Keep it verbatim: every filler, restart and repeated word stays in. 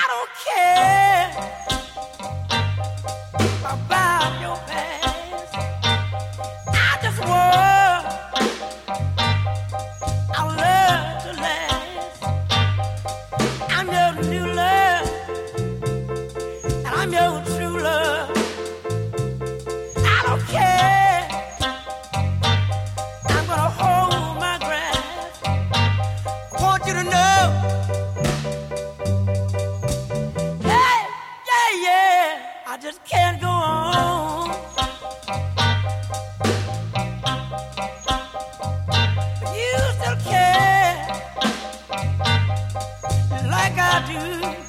don't care about your past. I just want our love to last. I'm your new love, and I'm your true love. I don't care. I'm gonna hold my breath. I want you to know. Hey, yeah, yeah. I just can't go on. But you still care like I do.